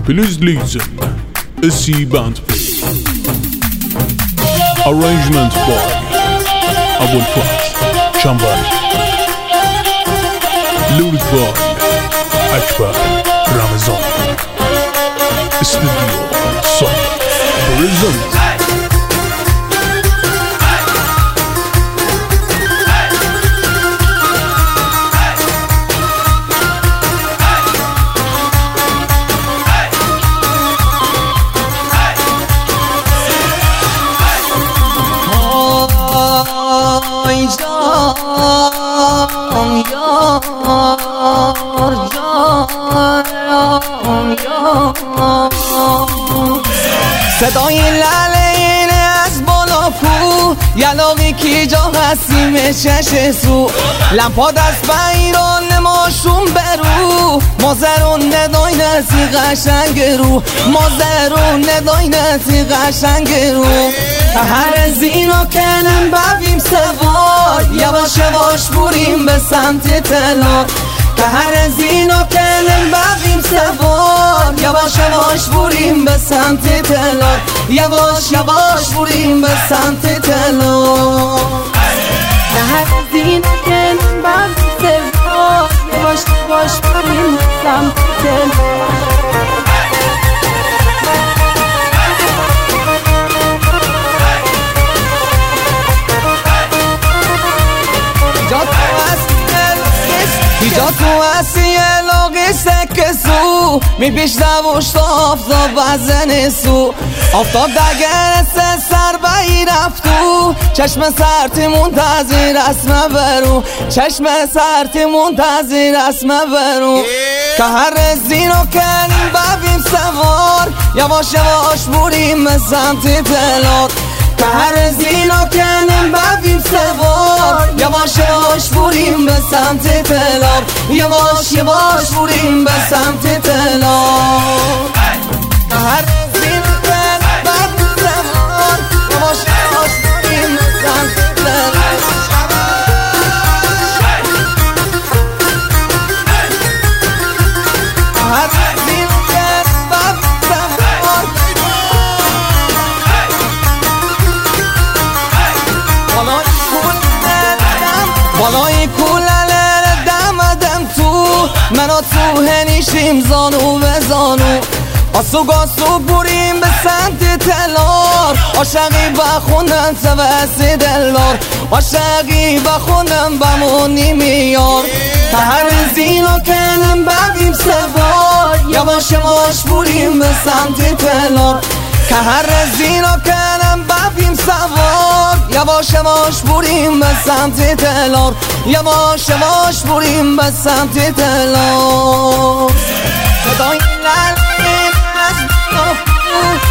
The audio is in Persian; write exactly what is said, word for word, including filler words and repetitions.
Please listen. S C Band Play. Arrangement by Abul Faz Shambhali. Lyric by Akbar Ramazan. Studio Song Present. صدای لاله اینه از بالا کو یلاقی کی جا هستیم چش سو لمپاد از بیران نماشون برو مازرون ندای نسی قشنگ رو مازرون ندای نسی قشنگ رو هر زینا کنم ببیم سوار یواش یواش بریم به سمت تلار که هر زینا کنم ببیم سوار یواش یواش بریم به سمت تلار یواش یواش بریم به سمت تلار که هر زینا کنم ببیم سوار یواش یواش بریم به سمت تلار اینجا تو هستی علاقی سکه سو میپیش دوشت آفتاب بزن سو آفتاب دگر سه سر بایی رفتو چشم سرتی منتظر اسمه برو چشم سرتی منتظر اسمه برو که هر زینا کنیم ببیم سوار یواش یواش بریم به سمت تلار که هر زینا کنیم ببیم سوار یواش یواش بریم به سمت تلار یواش یواش بریم به سمت تلار که هر زینا کنیم ببیم سوار یواش یواش بریم به سمت تلار هر زینا کنیم ببیم سوار بالای کولنر دم دم تو منو تو هنیشیم زانو به زانو آسو گاسو بریم به سمت تلار عاشقی بخوندن سوست دلار عاشقی بخوندن بمونی میار که هر زینا کنم ببیم سوار یواش یواش بریم به سمت تلار که هر زینا کنم ببیم سوار یواش یواش بریم به سمت تلار یواش یواش بریم به سمت تلار صدای لاله از بالا کو